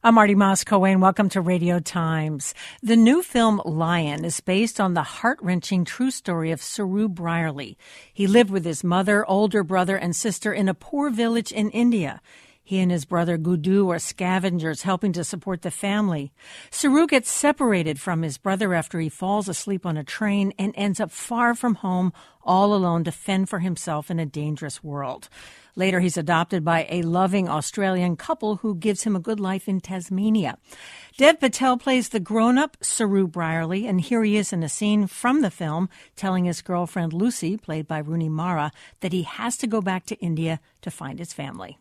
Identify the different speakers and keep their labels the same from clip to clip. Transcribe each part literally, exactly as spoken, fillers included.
Speaker 1: I'm Marty Moscoe, welcome to Radio Times. The new film Lion is based on the heart-wrenching true story of Saroo Brierley. He lived with his mother, older brother, and sister in a poor village in India. He and his brother Gudu are scavengers helping to support the family. Saroo gets separated from his brother after he falls asleep on a train and ends up far from home, all alone to fend for himself in a dangerous world. Later, he's adopted by a loving Australian couple who gives him a good life in Tasmania. Dev Patel plays the grown-up Saroo Brierley, and here he is in a scene from the film telling his girlfriend Lucy, played by Rooney Mara, that he has to go back to India to find his family.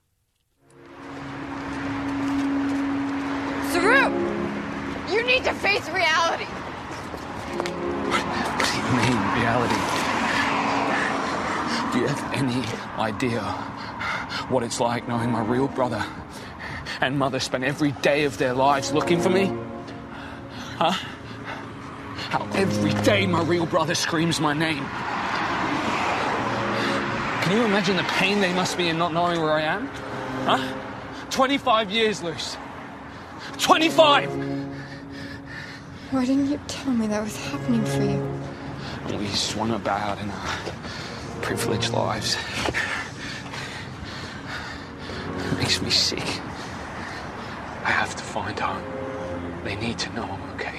Speaker 2: Saroo! You need to face reality!
Speaker 3: What, what do you mean, reality? Do you have any idea what it's like knowing my real brother and mother spend every day of their lives looking for me? Huh? How every day my real brother screams my name. Can you imagine the pain they must be in not knowing where I am? Huh? twenty-five years, Luce. twenty-five!
Speaker 2: Why didn't you tell me that was happening for you?
Speaker 3: We swung about in our privileged lives. It makes me sick. I have to find home. They need to know I'm okay.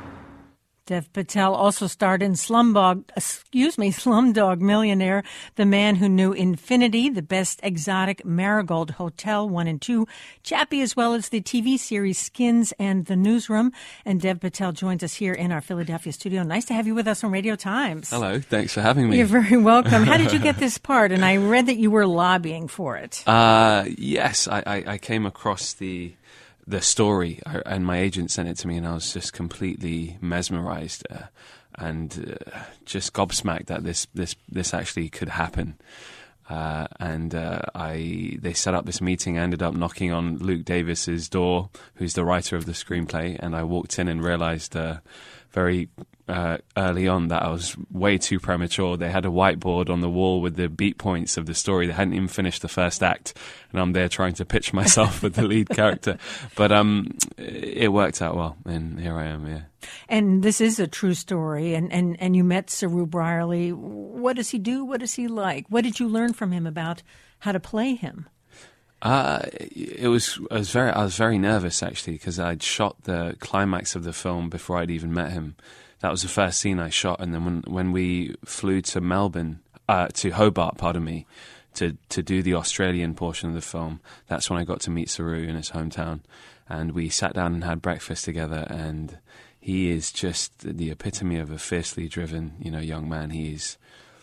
Speaker 1: Dev Patel also starred in Slumdog, excuse me, Slumdog Millionaire, The Man Who Knew Infinity, The Best Exotic, Marigold Hotel one and two, Chappie, as well as the T V series Skins and The Newsroom. And Dev Patel joins us here in our Philadelphia studio. Nice to have you with us on Radio Times.
Speaker 4: Hello, thanks for having me.
Speaker 1: You're very welcome. How did you get this part? And I read that you were lobbying for it.
Speaker 4: Uh, yes, I, I, I came across the... the story, and my agent sent it to me, and I was just completely mesmerized uh, and uh, just gobsmacked that this this this actually could happen. Uh, and uh, I they set up this meeting. I ended up knocking on Luke Davis's door, who's the writer of the screenplay, and I walked in and realized uh, very uh, early on that I was way too premature. They had a whiteboard on the wall with the beat points of the story. They hadn't even finished the first act, and I'm there trying to pitch myself with the lead character. But um, it worked out well, and here I am, yeah.
Speaker 1: And this is a true story, and, and, and you met Saroo Brierley. What does he do? What is he like? What did you learn from him about how to play him?
Speaker 4: Uh, it was I was very I was very nervous actually, because I'd shot the climax of the film before I'd even met him. That was the first scene I shot, and then when when we flew to Melbourne, uh, to Hobart, pardon me, to to do the Australian portion of the film, that's when I got to meet Saroo in his hometown, and we sat down and had breakfast together. And he is just the epitome of a fiercely driven, you know, young man. He's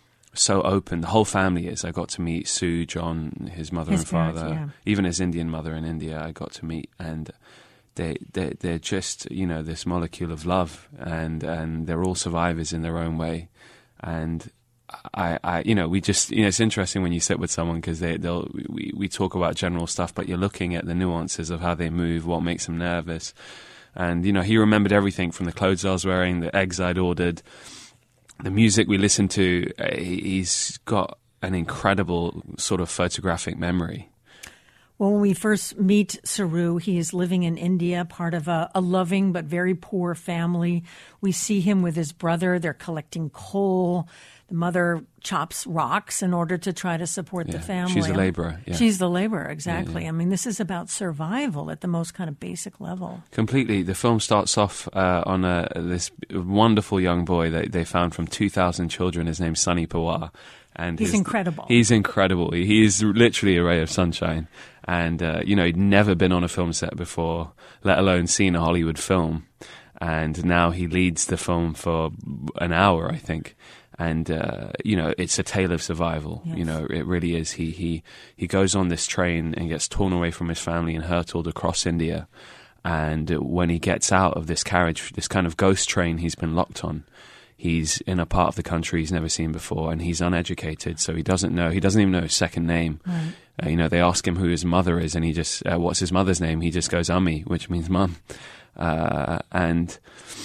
Speaker 4: so open. The whole family is. I got to meet Sue, John, his mother
Speaker 1: his
Speaker 4: and father,
Speaker 1: parents, yeah.
Speaker 4: Even his Indian mother in India. I got to meet, and they they they're just, you know, this molecule of love, and and they're all survivors in their own way. And I, I you know, we just, you know, it's interesting when you sit with someone, because they they'll we we talk about general stuff, but you're looking at the nuances of how they move, what makes them nervous. And you know, he remembered everything from the clothes I was wearing, the eggs I'd ordered, the music we listened to. Uh, he's got an incredible sort of photographic memory.
Speaker 1: Well, when we first meet Saroo, he is living in India, part of a, a loving but very poor family. We see him with his brother. They're collecting coal. The mother chops rocks in order to try to support
Speaker 4: Yeah,
Speaker 1: the family.
Speaker 4: she's a laborer. Yeah.
Speaker 1: She's the laborer, exactly.
Speaker 4: Yeah, yeah.
Speaker 1: I mean, this is about survival at the most kind of basic level.
Speaker 4: Completely. The film starts off uh, on a, this wonderful young boy that they found from two thousand children. His name's Sunny Pawar. And
Speaker 1: he's
Speaker 4: his,
Speaker 1: incredible.
Speaker 4: He's incredible. He is literally a ray of sunshine. And, uh, you know, he'd never been on a film set before, let alone seen a Hollywood film. And now he leads the film for an hour, I think. And, uh, you know, it's a tale of survival.
Speaker 1: Yes.
Speaker 4: You know, it really is. He, he, he goes on this train and gets torn away from his family and hurtled across India. And when he gets out of this carriage, this kind of ghost train he's been locked on, he's in a part of the country he's never seen before, and he's uneducated, so he doesn't know. He doesn't even know his second name.
Speaker 1: Right.
Speaker 4: Uh, you know, they ask him who his mother is, and he just, uh, what's his mother's name? He just goes, Ummi, which means mum. Uh, and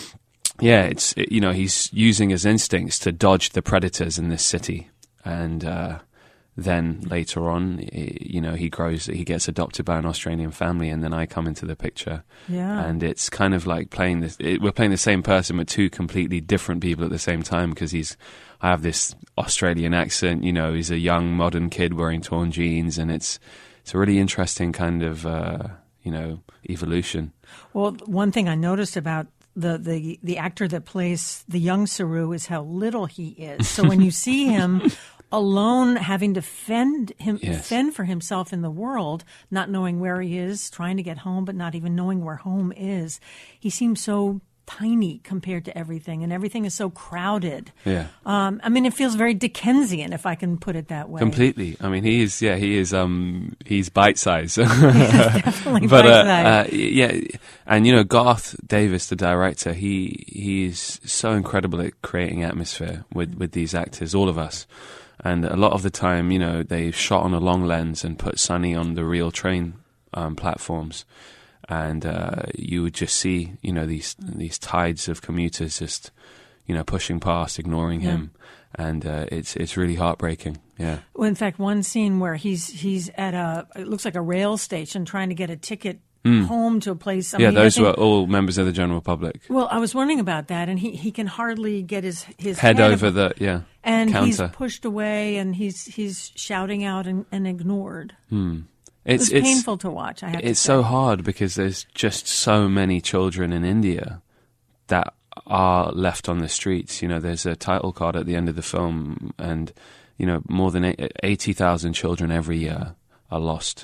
Speaker 4: yeah, it's, it, you know, he's using his instincts to dodge the predators in this city. And uh, then later on, i- you know, he grows, he gets adopted by an Australian family, and then I come into the picture.
Speaker 1: Yeah.
Speaker 4: And it's kind of like playing this, it, we're playing the same person with two completely different people at the same time, because he's, I have this Australian accent, you know, he's a young modern kid wearing torn jeans, and it's, it's a really interesting kind of, uh, you know, evolution.
Speaker 1: Well, one thing I noticed about the, the, the actor that plays the young Saru is how little he is. So when you see him alone, having to fend him,
Speaker 4: Yes.
Speaker 1: fend for himself in the world, not knowing where he is, trying to get home, but not even knowing where home is, he seems so tiny compared to everything, and everything is so crowded.
Speaker 4: Yeah.
Speaker 1: Um, I mean, it feels very Dickensian, if I can put it that way.
Speaker 4: Completely. I mean, he is. Yeah, he is. Um, he's bite size.
Speaker 1: Definitely
Speaker 4: but uh,
Speaker 1: bite-sized.
Speaker 4: uh, yeah, and you know, Garth Davis, the director, he he is so incredible at creating atmosphere with with these actors, all of us. And a lot of the time, you know, they shot on a long lens and put Sonny on the real train um, platforms. And uh, you would just see, you know, these these tides of commuters just, you know, pushing past, ignoring
Speaker 1: Yeah.
Speaker 4: him, and uh, it's it's really heartbreaking. Yeah,
Speaker 1: Well, in fact, one scene where he's he's at a, it looks like a rail station trying to get a ticket home to a place. I
Speaker 4: yeah,
Speaker 1: mean,
Speaker 4: those
Speaker 1: I think-
Speaker 4: were all members of the general public.
Speaker 1: Well, I was wondering about that, and he, he can hardly get his his
Speaker 4: Head
Speaker 1: head
Speaker 4: over
Speaker 1: ab-
Speaker 4: the yeah
Speaker 1: and he's
Speaker 4: counter.
Speaker 1: pushed away, and he's he's shouting out and, and ignored. It
Speaker 4: It's
Speaker 1: was
Speaker 4: it's
Speaker 1: painful to watch. I have to
Speaker 4: it's
Speaker 1: say.
Speaker 4: so hard because there's just so many children in India that are left on the streets. You know, there's a title card at the end of the film, and you know, more than eighty thousand children every year are lost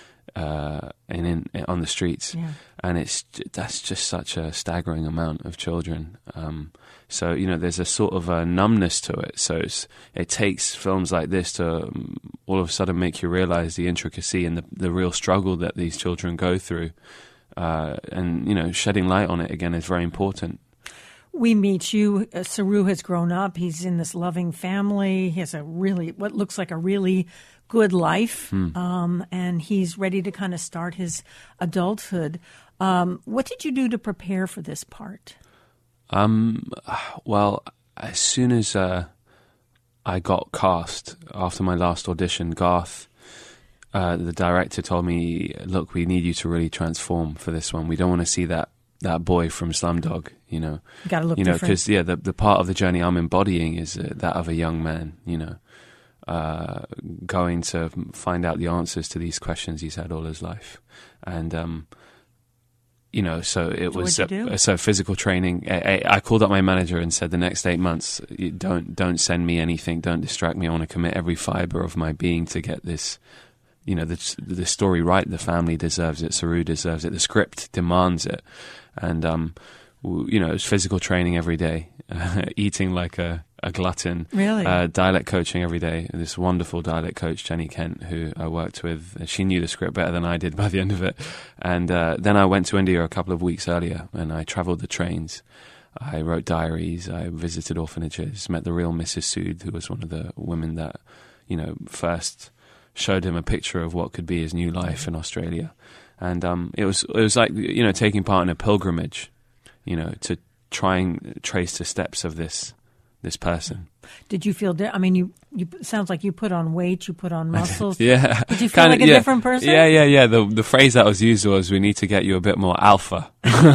Speaker 4: uh, in, in on the streets,
Speaker 1: Yeah.
Speaker 4: and it's that's just such a staggering amount of children. Um, so you know, there's a sort of a numbness to it. So it's, it takes films like this to um, all of a sudden make you realize the intricacy and the, the real struggle that these children go through, uh, and you know, shedding light on it again is very important.
Speaker 1: We meet you. Uh, Saru has grown up. He's in this loving family. He has a really, what looks like a really good life. Um, and he's ready to kind of start his adulthood. Um, what did you do to prepare for this part?
Speaker 4: Um, well, as soon as uh, I got cast after my last audition, Garth, uh, the director, told me, "Look, we need you to really transform for this one. We don't want to see that that boy from Slumdog, you know.
Speaker 1: You got to look
Speaker 4: you know,
Speaker 1: different.
Speaker 4: because yeah, the the part of the journey I'm embodying is uh, that of a young man, you know, uh, going to find out the answers to these questions he's had all his life, and um." You know, so it
Speaker 1: So
Speaker 4: was
Speaker 1: what'd you
Speaker 4: uh,
Speaker 1: do?
Speaker 4: so physical training. I, I I called up my manager and said, the next eight months, you don't don't send me anything, don't distract me. I want to commit every fiber of my being to get this, you know, the the story right. The family deserves it. Saru deserves it. The script demands it, and um, w- you know, it's physical training every day, eating like a a glutton.
Speaker 1: Really?
Speaker 4: Uh, dialect coaching every day. This wonderful dialect coach, Jenny Kent, who I worked with, she knew the script better than I did by the end of it. And uh, then I went to India a couple of weeks earlier, and I travelled the trains. I wrote diaries, I visited orphanages, met the real Missus Sood, who was one of the women that, you know, first showed him a picture of what could be his new life in Australia. And um, it was it was like, you know, taking part in a pilgrimage, you know, to try and trace the steps of this this person.
Speaker 1: Did you feel? Di- I mean, you. You it sounds like you put on weight. You put on muscles.
Speaker 4: Yeah.
Speaker 1: Did you feel
Speaker 4: Kinda,
Speaker 1: like a
Speaker 4: yeah.
Speaker 1: different person?
Speaker 4: Yeah, yeah, yeah. The the phrase that was used was, "We need to get you a bit more alpha."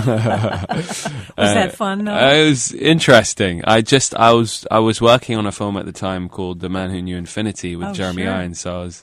Speaker 1: Was that fun? Though?
Speaker 4: Uh, it was interesting. I just I was I was working on a film at the time called The Man Who Knew Infinity with
Speaker 1: Oh,
Speaker 4: Jeremy
Speaker 1: sure.
Speaker 4: Irons, so I was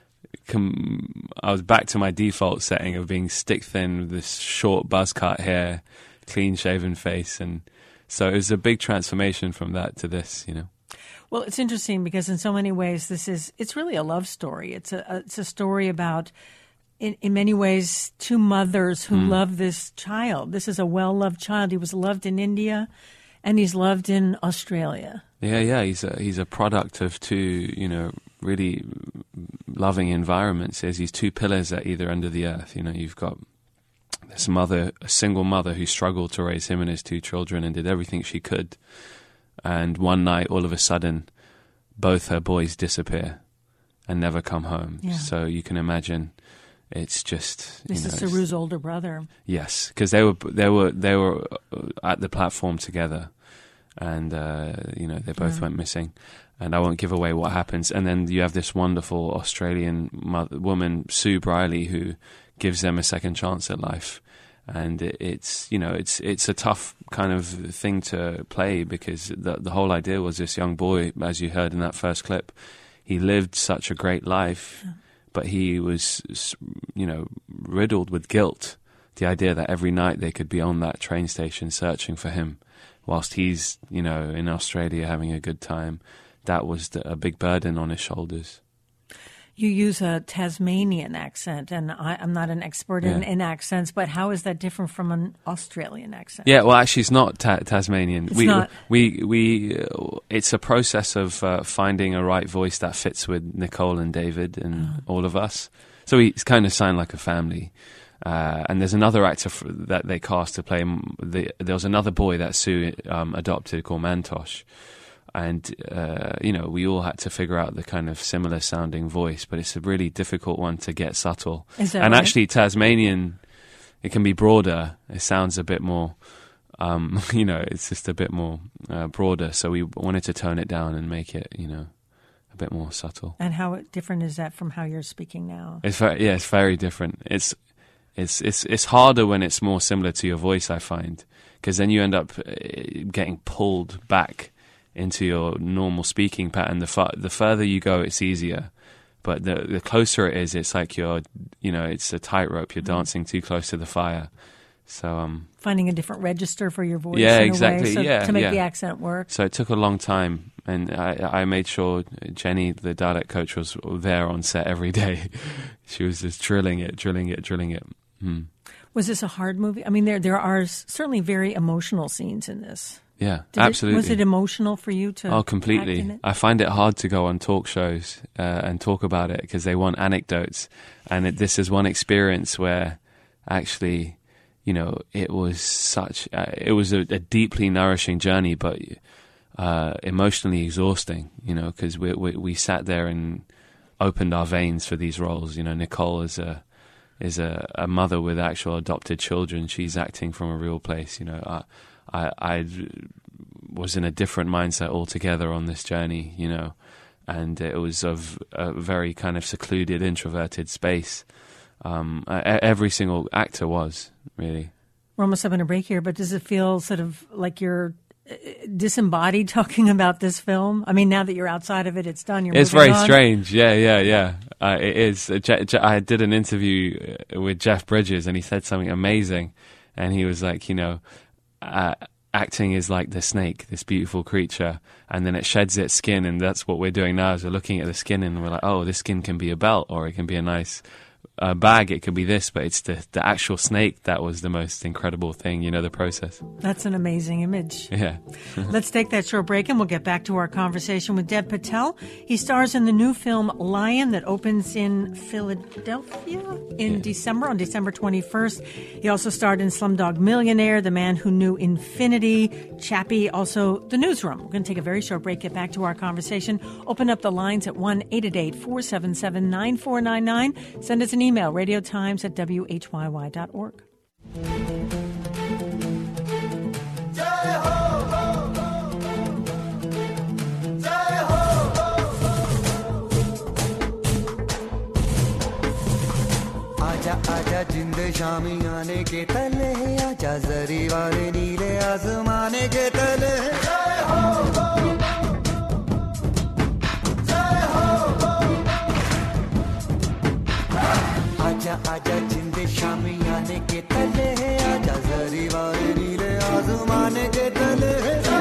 Speaker 4: com- I was back to my default setting of being stick thin with this short buzz cut hair, clean shaven face, and so it was a big transformation from that to this, you know.
Speaker 1: Well, it's interesting because in so many ways, this is it's really a love story. It's a it's a story about, in, in many ways, two mothers who love this child. This is a well-loved child. He was loved in India, and he's loved in Australia.
Speaker 4: Yeah, yeah, he's a he's a product of two, you know, really loving environments. There's these two pillars at either end of the earth. You know, you've got this mother, a single mother who struggled to raise him and his two children and did everything she could. And one night, all of a sudden, both her boys disappear and never come home.
Speaker 1: Yeah.
Speaker 4: So you can imagine, it's just
Speaker 1: This
Speaker 4: you know,
Speaker 1: is
Speaker 4: it's-
Speaker 1: Saru's older brother.
Speaker 4: Yes, because they were they were they were at the platform together, and uh, you know they both
Speaker 1: Yeah.
Speaker 4: went missing, and I won't give away what happens. And then you have this wonderful Australian mother, woman, Sue Briley, who gives them a second chance at life. And it, it's, you know, it's it's a tough kind of thing to play, because the the whole idea was this young boy, as you heard in that first clip, he lived such a great life, yeah. but he was, you know, riddled with guilt. The idea that every night they could be on that train station searching for him, whilst he's, you know, in Australia having a good time, that was the, a big burden on his shoulders.
Speaker 1: You use a Tasmanian accent, and I, I'm not an expert in,
Speaker 4: yeah.
Speaker 1: in accents, but how is that different from an Australian accent?
Speaker 4: Yeah, well, actually, it's not ta- Tasmanian.
Speaker 1: It's
Speaker 4: we,
Speaker 1: not.
Speaker 4: We, we, uh, it's a process of uh, finding a right voice that fits with Nicole and David and oh. all of us. So we kind of sound like a family. Uh, and there's another actor f- that they cast to play him. The, there was another boy that Sue um, adopted called Mantosh. And, uh, you know, we all had to figure out the kind of similar sounding voice, but it's a really difficult one to get subtle.
Speaker 1: Is that
Speaker 4: and
Speaker 1: right?
Speaker 4: actually, Tasmanian, it can be broader. It sounds a bit more, um, you know, it's just a bit more uh, broader. So we wanted to tone it down and make it, you know, a bit more subtle.
Speaker 1: And how different is that from how you're speaking now?
Speaker 4: It's very, yeah, it's very different. It's, it's, it's, it's harder when it's more similar to your voice, I find, because then you end up uh, getting pulled back into your normal speaking pattern. The far, the further you go, it's easier, but the the closer it is, it's like you're, you know, it's a tightrope. You're mm-hmm. dancing too close to the fire. So um,
Speaker 1: finding a different register for your voice.
Speaker 4: Yeah,
Speaker 1: in
Speaker 4: exactly.
Speaker 1: A way, so
Speaker 4: yeah,
Speaker 1: to make
Speaker 4: yeah.
Speaker 1: the accent work.
Speaker 4: So it took a long time, and I, I made sure Jenny, the dialect coach, was there on set every day. She was just drilling it, drilling it, drilling it. Hmm.
Speaker 1: Was this a hard movie? I mean, there there are certainly very emotional scenes in this.
Speaker 4: Yeah,
Speaker 1: Did
Speaker 4: absolutely.
Speaker 1: It, was it emotional for you to
Speaker 4: Oh, completely.
Speaker 1: act in it?
Speaker 4: I find it hard to go on talk shows uh, and talk about it because they want anecdotes. And it, this is one experience where actually, you know, it was such, uh, it was a, a deeply nourishing journey, but uh, emotionally exhausting, you know, because we, we, we sat there and opened our veins for these roles. You know, Nicole is a, is a, a mother with actual adopted children. She's acting from a real place, you know. I, I, I was in a different mindset altogether on this journey, you know, and it was of a very kind of secluded, introverted space. Um, every single actor was, really.
Speaker 1: We're almost having a break here, but does it feel sort of like you're disembodied talking about this film? I mean, now that you're outside of it, it's done. You're
Speaker 4: it's
Speaker 1: moving
Speaker 4: very
Speaker 1: on.
Speaker 4: strange. Yeah, yeah, yeah. Uh, it is. Je- Je- I did an interview with Jeff Bridges, and he said something amazing. And he was like, you know, Uh, acting is like the snake, this beautiful creature, and then it sheds its skin, and that's what we're doing now is we're looking at the skin and we're like, oh, this skin can be a belt, or it can be a nice uh, bag, it could be this, but it's the, the actual snake that was the most incredible thing, you know, the process.
Speaker 1: That's an amazing image.
Speaker 4: Yeah.
Speaker 1: Let's take that short break and we'll get back to our conversation with Dev Patel. He stars in the new film Lion that opens in Philadelphia in yeah. December, on December twenty-first. He also starred in Slumdog Millionaire, The Man Who Knew Infinity, Chappie, also The Newsroom. We're going to take a very short break, get back to our conversation. Open up the lines at one eight eight eight, four seven seven, nine four nine nine. Send us an email, radiotimes at w h y y dot org.
Speaker 5: आजा आजा जिंद शामी आने के तले आजा जरी वाले नीले आसमाने के तले आजा आजा जिंद शामी आने के तले आजा जरी वाले नीले आसमाने के तले.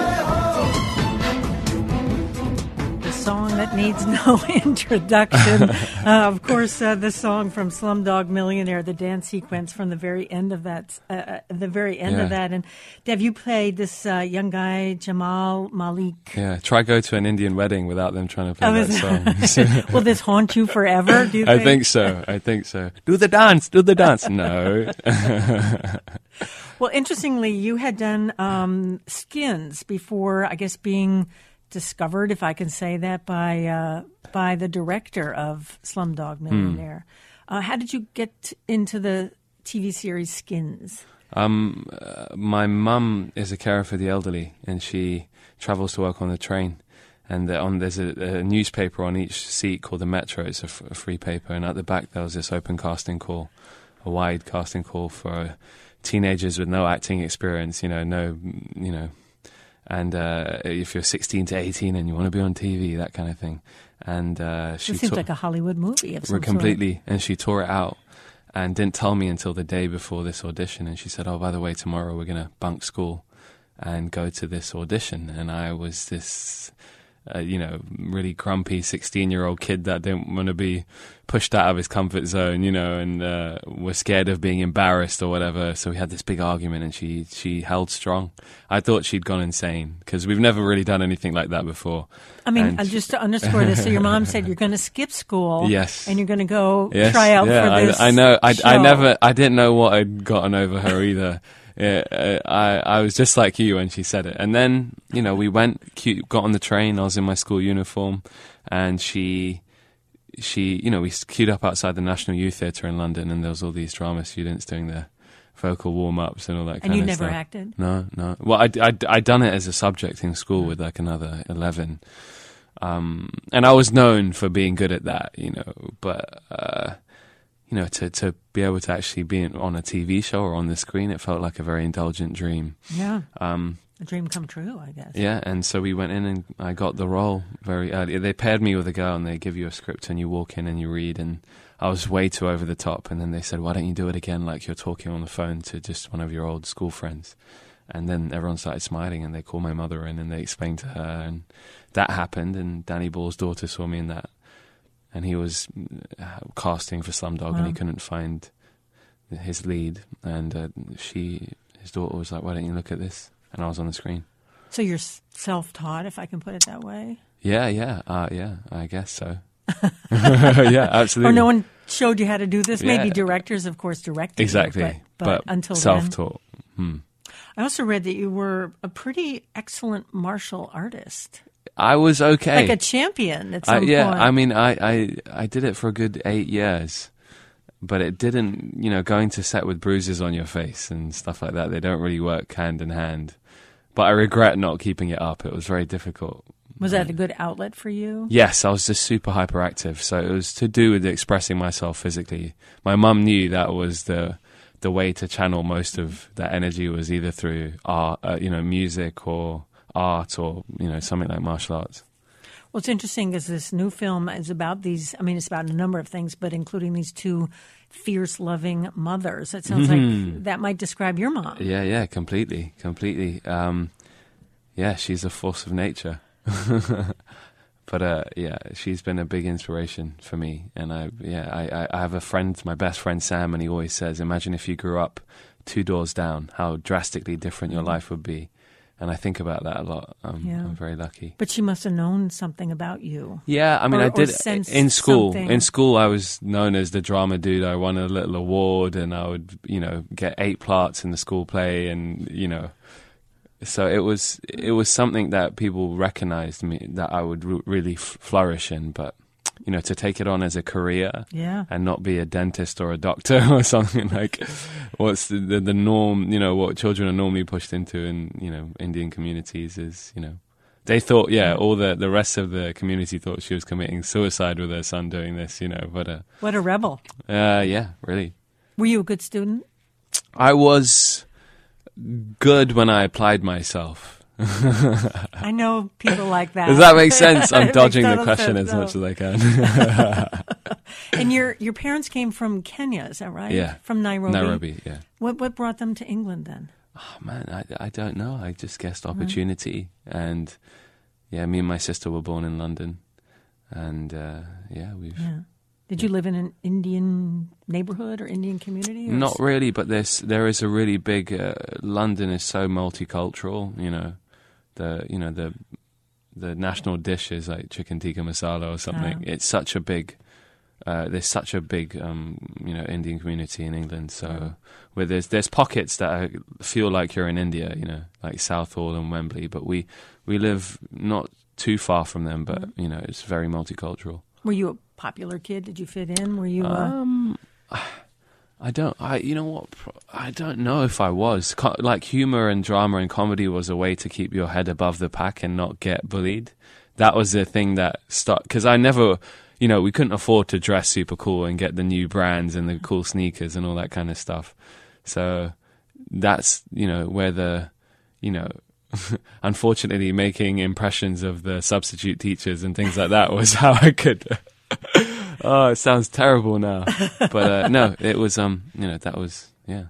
Speaker 1: Song that needs no introduction. uh, of course, uh, the song from Slumdog Millionaire, the dance sequence from the very end of that, uh, the very end
Speaker 4: yeah.
Speaker 1: of that. And Dev, you played this uh, young guy, Jamal Malik.
Speaker 4: Yeah, try go to an Indian wedding without them trying to play
Speaker 1: oh,
Speaker 4: that song.
Speaker 1: Will this haunt you forever, do you
Speaker 4: I
Speaker 1: think?
Speaker 4: think so. I think so. Do the dance, do the dance. No.
Speaker 1: Well, interestingly, you had done um, Skins before, I guess, being discovered, if I can say that, by uh, by the director of Slumdog Millionaire. Mm. Uh, how did you get into the T V series Skins?
Speaker 4: Um, uh, my mum is a carer for the elderly, and she travels to work on the train. And the, on there's a, a newspaper on each seat called the Metro. It's a, f- a free paper, and at the back there was this open casting call, a wide casting call for teenagers with no acting experience. You know, no, you know, and uh, if you're sixteen to eighteen and you want to be on T V, that kind of thing. And uh, she
Speaker 1: it seems
Speaker 4: ta-
Speaker 1: like a Hollywood movie of some
Speaker 4: completely,
Speaker 1: sort.
Speaker 4: and she tore it out. And didn't tell me until the day before this audition. And she said, oh, by the way, tomorrow we're going to bunk school and go to this audition. And I was this, uh, you know, really grumpy sixteen-year-old kid that didn't want to be pushed out of his comfort zone, you know, and uh, was scared of being embarrassed or whatever. So we had this big argument, and she, she held strong. I thought she'd gone insane because we've never really done anything like that before.
Speaker 1: I mean,
Speaker 4: And
Speaker 1: uh, just to underscore this, so your mom said you're going to skip school,
Speaker 4: Yes.
Speaker 1: and you're going to go
Speaker 4: Yes,
Speaker 1: try out
Speaker 4: yeah,
Speaker 1: for this
Speaker 4: I, I know. I,
Speaker 1: show.
Speaker 4: I never. I didn't know what I'd gotten over her either. Yeah, uh, I I was just like you when she said it. And then you know we went, cu- got on the train. I was in my school uniform, and she she you know we queued up outside the National Youth Theatre in London, and there was all these drama students doing their vocal warm ups and all that.
Speaker 1: And
Speaker 4: kind
Speaker 1: you
Speaker 4: of
Speaker 1: never
Speaker 4: stuff.
Speaker 1: acted?
Speaker 4: No, no. Well, I I I done it as a subject in school with like another eleven. Um, and I was known for being good at that, you know, but, uh, you know, to, to be able to actually be in, on a T V show or on the screen, it felt like a very indulgent dream.
Speaker 1: Yeah.
Speaker 4: Um,
Speaker 1: A dream come true, I guess.
Speaker 4: yeah, and so we went in and I got the role very early. They paired me with a girl and they give you a script and you walk in and you read, and I was way too over the top, and then they said, why don't you do it again like you're talking on the phone to just one of your old school friends? And then everyone started smiling, and they called my mother in and they explained to her, and that happened. And Danny Ball's daughter saw me in that, and he was uh, casting for Slumdog,
Speaker 1: Wow.
Speaker 4: and he couldn't find his lead. And uh, she, his daughter, was like, "Why don't you look at this?" And I was on the screen.
Speaker 1: So you're s- self-taught, if I can put it that way?
Speaker 4: Yeah, yeah, uh, yeah. I guess so. Yeah, absolutely.
Speaker 1: Or no one showed you how to do this?
Speaker 4: Yeah.
Speaker 1: Maybe directors, of course, directed
Speaker 4: exactly,
Speaker 1: you, but, but, until then.
Speaker 4: self-taught. Hmm.
Speaker 1: I also read that you were a pretty excellent martial artist,
Speaker 4: I was okay.
Speaker 1: like a champion at
Speaker 4: I,
Speaker 1: some
Speaker 4: yeah,
Speaker 1: point.
Speaker 4: I mean, I, I, I did it for a good eight years, but it didn't, you know, going to set with bruises on your face and stuff like that, they don't really work hand in hand. But I regret not keeping it up. It was very difficult.
Speaker 1: Was that a good outlet for you?
Speaker 4: Yes, I was just super hyperactive. So it was to do with expressing myself physically. My mum knew that was the the way to channel most of that energy was either through art, uh, you know, music or art or, you know, something like martial arts.
Speaker 1: Well, it's interesting because this new film is about these, I mean, it's about a number of things, but including these two fierce, loving mothers. It sounds
Speaker 4: Mm-hmm.
Speaker 1: like that might describe your mom.
Speaker 4: Yeah, yeah, completely, completely. Um, yeah, she's a force of nature. But uh, yeah, she's been a big inspiration for me. And I, yeah, I, I have a friend, my best friend Sam, and he always says, "Imagine if you grew up two doors down, how drastically different your life would be." And I think about that a lot. Um,
Speaker 1: Yeah.
Speaker 4: I'm very lucky.
Speaker 1: But she must have known something about you.
Speaker 4: Yeah, I mean,
Speaker 1: Or-
Speaker 4: I
Speaker 1: or
Speaker 4: did
Speaker 1: sensed
Speaker 4: in school.
Speaker 1: something.
Speaker 4: In school, I was known as the drama dude. I won a little award, and I would, you know, get eight parts in the school play, and you know, so it was it was something that people recognized me that I would r- really f- flourish in. But you know, to take it on as a career,
Speaker 1: Yeah.
Speaker 4: and not be a dentist or a doctor or something like what's the, the the norm. You know, what children are normally pushed into in you know Indian communities is you know. They thought, yeah, all the, the rest of the community thought she was committing suicide with her son doing this, you know. But, uh,
Speaker 1: What a rebel.
Speaker 4: uh, yeah, really.
Speaker 1: Were you a good student?
Speaker 4: I was good when I applied myself.
Speaker 1: I know people like that.
Speaker 4: Does that make sense?
Speaker 1: It
Speaker 4: I'm
Speaker 1: makes
Speaker 4: dodging the
Speaker 1: total
Speaker 4: question
Speaker 1: sense,
Speaker 4: as much
Speaker 1: no.
Speaker 4: as I can.
Speaker 1: And your your parents came from Kenya, is that right?
Speaker 4: Yeah.
Speaker 1: From Nairobi.
Speaker 4: Nairobi, yeah.
Speaker 1: What what brought them to England then?
Speaker 4: Oh, man, I, I don't know. I just guessed opportunity. And, yeah, me and my sister were born in London. And, uh, yeah, we've...
Speaker 1: Yeah. Did you live in an Indian neighborhood or Indian community? Or
Speaker 4: Not
Speaker 1: s-
Speaker 4: really, but there's there is a really big. Uh, London is so multicultural. You know, the you know the the national dish is like chicken tikka masala or something.
Speaker 1: Ah.
Speaker 4: It's such a big. Uh, there's such a big um, you know Indian community in England. So where there's there's pockets that are, feel like you're in India. You know, like Southall and Wembley. But we we live not too far from them. But
Speaker 1: Mm-hmm.
Speaker 4: you know, it's very multicultural.
Speaker 1: Were you a popular kid? Did you fit in? Were you? Uh,
Speaker 4: Um, I don't. I you know what? I don't know if I was. Co- like humor and drama and comedy was a way to keep your head above the pack and not get bullied. that was the thing that stuck, because I never, you know, we couldn't afford to dress super cool and get the new brands and the cool sneakers and all that kind of stuff. So that's, you know, where the, you know, unfortunately making impressions of the substitute teachers and things like that was how I could. Oh, it sounds terrible now, but uh, no, it was, um, you know, that was, yeah.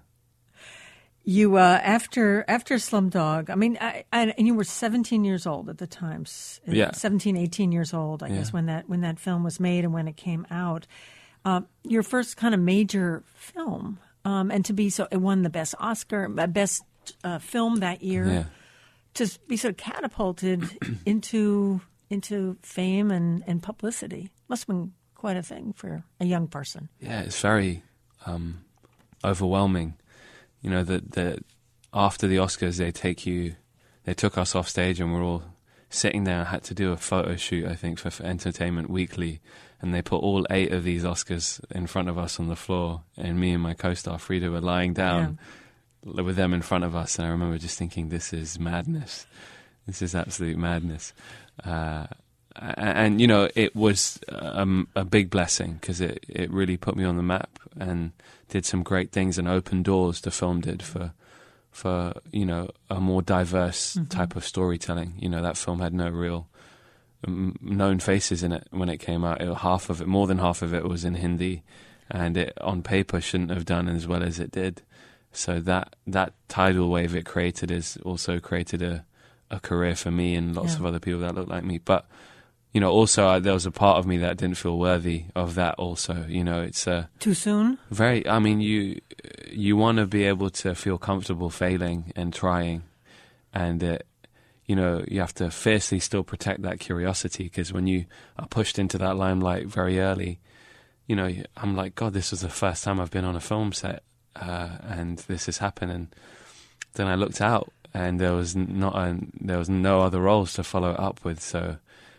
Speaker 1: You uh, after after Slumdog, I mean, I, I, and you were seventeen years old at the time.
Speaker 4: Yeah.
Speaker 1: seventeen, eighteen years old, I
Speaker 4: yeah.
Speaker 1: guess, when that when that film was made and when it came out. Uh, your first kind of major film, um, and to be so, it won the best Oscar, best uh, film that year.
Speaker 4: Yeah.
Speaker 1: To be sort of catapulted into into fame and, and publicity must have been quite a thing for a young person.
Speaker 4: Yeah, it's very um, overwhelming. You know, that the, after the Oscars, they take you, they took us off stage and we're all sitting there. I had to do a photo shoot, I think, for, for Entertainment Weekly, and they put all eight of these Oscars in front of us on the floor, and me and my co-star Frida were lying down yeah. with them in front of us, and I remember just thinking, this is madness. This is absolute madness. Uh, and, you know, it was um, a big blessing because it, it really put me on the map and did some great things and opened doors, the film did, for, for you know, a more diverse mm-hmm. type of storytelling. You know, that film had no real um, known faces in it when it came out. It, half of it, more than half of it was in Hindi, and it on paper shouldn't have done as well as it did. So that, that tidal wave it created has also created a, a career for me and lots
Speaker 1: yeah.
Speaker 4: of other people that look like me. But you know, also uh, there was a part of me that didn't feel worthy of that. Also, you know, it's uh,
Speaker 1: too soon.
Speaker 4: Very. I mean, you you want to be able to feel comfortable failing and trying, and uh, you know, you have to fiercely still protect that curiosity, because when you are pushed into that limelight very early, you know, I'm like, God, this was the first time I've been on a film set, uh, and this has happened. And then I looked out, and there was not a, there was no other roles to follow it up with, so.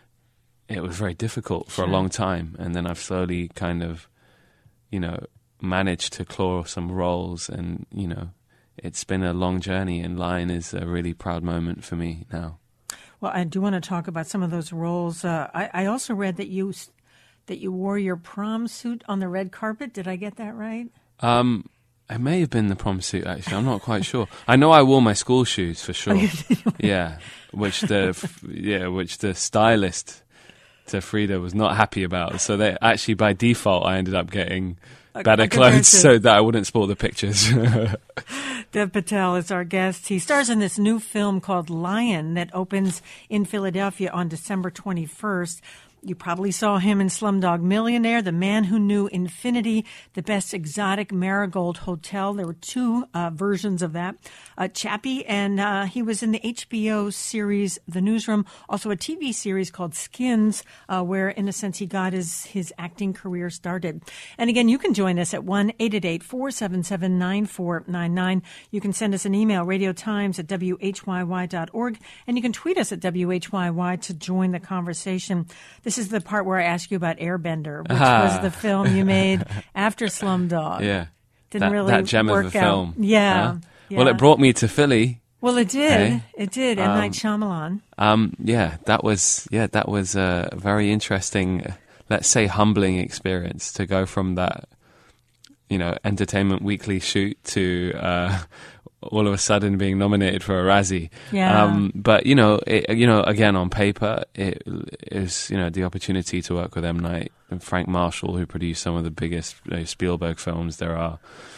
Speaker 4: It was very difficult for
Speaker 1: sure.
Speaker 4: a long time, and then I've slowly kind of, you know, managed to claw some roles, and, you know, it's been a long journey, and Lion is a really proud moment for me now.
Speaker 1: Well, I do want to talk about some of those roles. Uh, I, I also read that you that you wore your prom suit on the red carpet. Did I get that right?
Speaker 4: Um, it may have been the prom suit, actually. I'm not quite sure. I know I wore my school shoes for sure. yeah, which the yeah, which the stylist to Frida was not happy about. So they actually, by default, I ended up getting a, better a clothes so that I wouldn't spoil the pictures.
Speaker 1: Dev Patel is our guest. He stars in this new film called Lion that opens in Philadelphia on December twenty-first. You probably saw him in Slumdog Millionaire, The Man Who Knew Infinity, The Best Exotic Marigold Hotel. There were two uh, versions of that. Uh, Chappie, and uh, he was in the H B O series The Newsroom, also a T V series called Skins, uh, where, in a sense, he got his, his acting career started. And again, you can join us at one eight eight eight, four seven seven, nine four nine nine. You can send us an email, radiotimes at w h y y dot org, and you can tweet us at W H Y Y to join the conversation. This is the part where I ask you about Airbender, which ah. was the film you made after Slumdog.
Speaker 4: Yeah.
Speaker 1: Didn't
Speaker 4: that,
Speaker 1: really
Speaker 4: that gem
Speaker 1: work
Speaker 4: of a
Speaker 1: out.
Speaker 4: film.
Speaker 1: Yeah.
Speaker 4: Huh?
Speaker 1: yeah.
Speaker 4: Well, it brought me to Philly.
Speaker 1: Well, it did.
Speaker 4: Hey?
Speaker 1: It did. M.
Speaker 4: Um,
Speaker 1: Night Shyamalan.
Speaker 4: Um, yeah, that was yeah, that was a very interesting, let's say, humbling experience to go from that, you know, Entertainment Weekly shoot to uh, all of a sudden being nominated for a Razzie.
Speaker 1: Yeah. Um,
Speaker 4: but you know, it, you know, again on paper, it is, you know, the opportunity to work with M. Night and Frank Marshall, who produced some of the biggest you know, Spielberg films there are.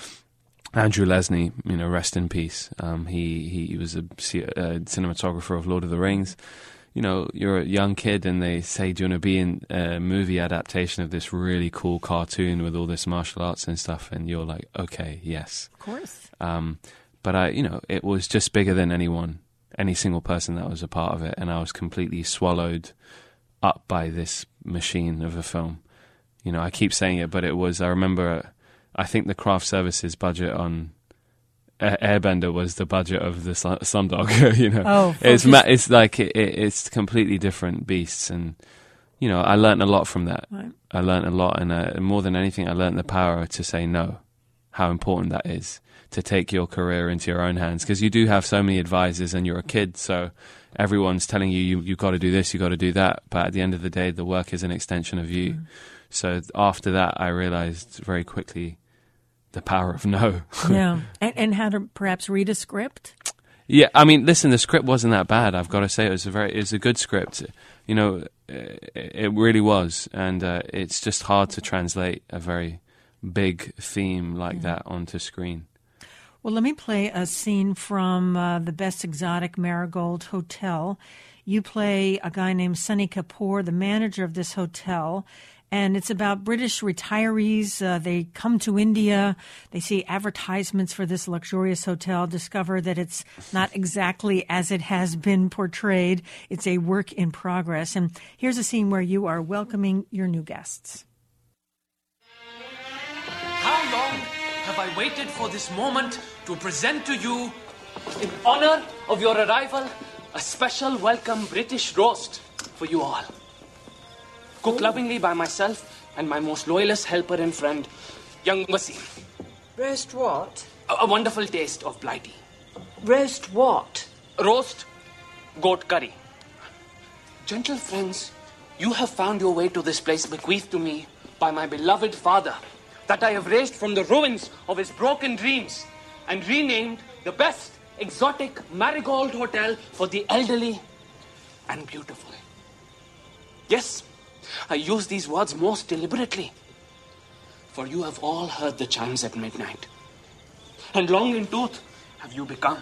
Speaker 4: Andrew Lesney, you know, rest in peace. Um, he he was a, a cinematographer of Lord of the Rings. You know, you're a young kid and they say, do you want to be in a movie adaptation of this really cool cartoon with all this martial arts and stuff? And you're like, okay, yes.
Speaker 1: Of course.
Speaker 4: Um, but, I, you know, it was just bigger than anyone, any single person that was a part of it. And I was completely swallowed up by this machine of a film. You know, I keep saying it, but it was, I remember, I think the craft services budget on Airbender was the budget of the Slumdog. you know,
Speaker 1: oh,
Speaker 4: it's ma- it's like it, it, it's completely different beasts, and you know, I learned a lot from that.
Speaker 1: Right.
Speaker 4: I learned a lot, and uh, more than anything, I learned the power to say no. How important that is to take your career into your own hands, because you do have so many advisors, and you're a kid, so everyone's telling you, you you've got to do this, you've got to do that. But at the end of the day, the work is an extension of you. Mm. So after that, I realized very quickly the power of no.
Speaker 1: Yeah. And, and how to perhaps read a script?
Speaker 4: Yeah. I mean, listen, the script wasn't that bad. I've got to say it was a very, it was a good script. You know, it, it really was. And uh, it's just hard to translate a very big theme like mm. that onto screen.
Speaker 1: Well, let me play a scene from uh, The Best Exotic Marigold Hotel. You play a guy named Sonny Kapoor, the manager of this hotel, and it's about British retirees. Uh, they come to India, they see advertisements for this luxurious hotel, discover that it's not exactly as it has been portrayed. It's a work in progress. And here's a scene where you are welcoming your new guests.
Speaker 6: How long have I waited for this moment to present to you, in honor of your arrival, a special welcome British roast for you all. Cooked lovingly by myself and my most loyalist helper and friend, young Wasim.
Speaker 7: Roast what?
Speaker 6: A, a wonderful taste of Blighty.
Speaker 7: Roast what?
Speaker 6: Roast goat curry. Gentle friends, you have found your way to this place bequeathed to me by my beloved father, that I have raised from the ruins of his broken dreams and renamed the Best Exotic Marigold Hotel for the elderly and beautiful. Yes, I use these words most deliberately, for you have all heard the chimes at midnight, and long in tooth have you become.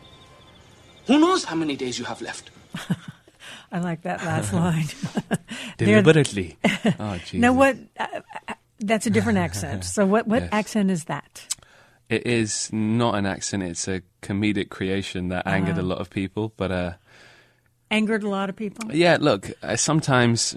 Speaker 6: Who knows how many days you have left?
Speaker 1: I like that last line.
Speaker 4: Deliberately. Oh, Jesus.
Speaker 1: Now, what? Uh, that's a different accent. So, what? What
Speaker 4: Yes.
Speaker 1: accent is that?
Speaker 4: It is not an accent. It's a comedic creation that angered
Speaker 1: Uh-huh.
Speaker 4: a lot of people. But uh,
Speaker 1: Angered a lot of people.
Speaker 4: yeah, look, uh, sometimes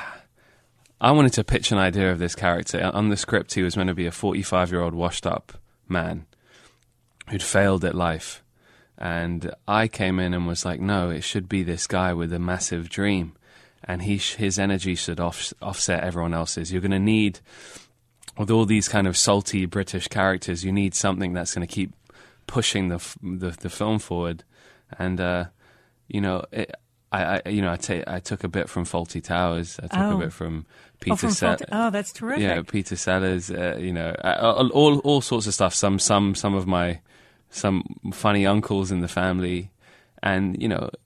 Speaker 4: I wanted to pitch an idea of this character. On the script, he was meant to be a forty-five-year-old washed-up man who'd failed at life. And I came in and was like, no, it should be this guy with a massive dream. And he sh- his energy should off- offset everyone else's. You're going to need, with all these kind of salty British characters, you need something that's going to keep pushing the, f- the the film forward. And, uh, you know, it, I, I you know I, ta- I took a bit from Fawlty Towers. I took
Speaker 1: Oh.
Speaker 4: a bit from Peter
Speaker 1: Oh, from
Speaker 4: Sellers.
Speaker 1: Fawlty- oh, that's terrific.
Speaker 4: Yeah, Peter Sellers. Uh, you know, uh, all all sorts of stuff. Some some some of my some funny uncles in the family, and you know,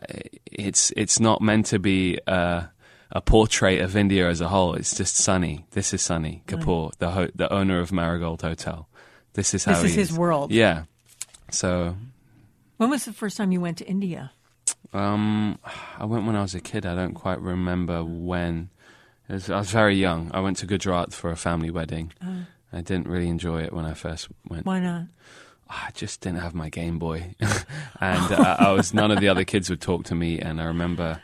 Speaker 4: it's it's not meant to be uh, a portrait of India as a whole. It's just Sonny. This is Sonny Kapoor, the ho- the owner of Marigold Hotel. This is how
Speaker 1: This is
Speaker 4: he
Speaker 1: his world.
Speaker 4: Yeah. So,
Speaker 1: When was the first time you went to India?
Speaker 4: um, I went when I was a kid. I don't quite remember when. It was, I was very young. I went to Gujarat for a family wedding.
Speaker 1: Uh,
Speaker 4: I didn't really enjoy it when I first went.
Speaker 1: why not?
Speaker 4: I just didn't have my Game Boy, and uh, I was none of the other kids would talk to me. And I remember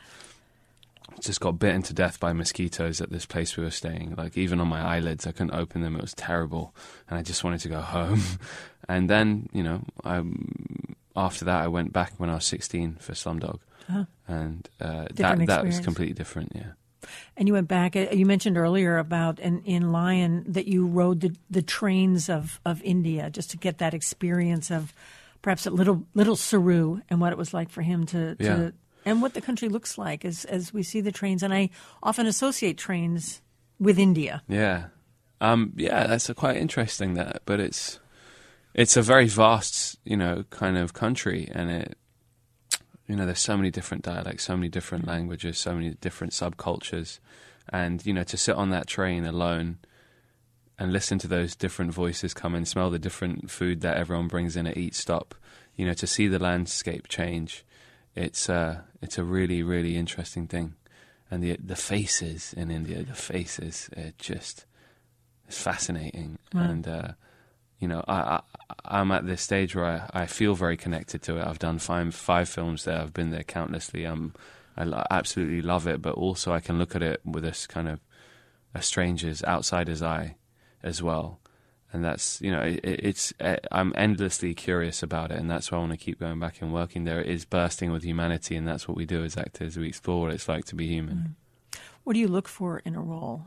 Speaker 4: just got bitten to death by mosquitoes at this place we were staying. Like even on my eyelids, I couldn't open them. It was terrible, and I just wanted to go home. And then, you know, I, after that, I went back when I was sixteen for Slumdog,
Speaker 1: Huh.
Speaker 4: and uh, that
Speaker 1: Different
Speaker 4: that was
Speaker 1: experience.
Speaker 4: completely different. Yeah.
Speaker 1: And you went back. uh, You mentioned earlier about in, in Lion that you rode the, the trains of, of India just to get that experience of perhaps a little little Saru and what it was like for him to, to
Speaker 4: Yeah.
Speaker 1: and what the country looks like as as we see the trains. And I often associate trains with India.
Speaker 4: Yeah, um, yeah, that's a quite interesting. That, but it's it's a very vast, you know, kind of country, and it, you know, there's so many different dialects, so many different languages, so many different subcultures, and you know, to sit on that train alone and listen to those different voices come and smell the different food that everyone brings in at each stop, you know, to see the landscape change, it's uh, it's a really, really interesting thing. And the the faces in India, the faces, it just it's fascinating.
Speaker 1: Wow.
Speaker 4: And uh, you know, I, I I'm at this stage where I, I feel very connected to it. I've done five five films there. I've been there countlessly. Um, I lo- absolutely love it, but also I can look at it with this kind of a stranger's, outsider's eye as well. And that's, you know, it, it's uh, I'm endlessly curious about it, and that's why I want to keep going back and working there. It is bursting with humanity, and that's what we do as actors. We explore what it's like to be human.
Speaker 1: What do you look for in a role?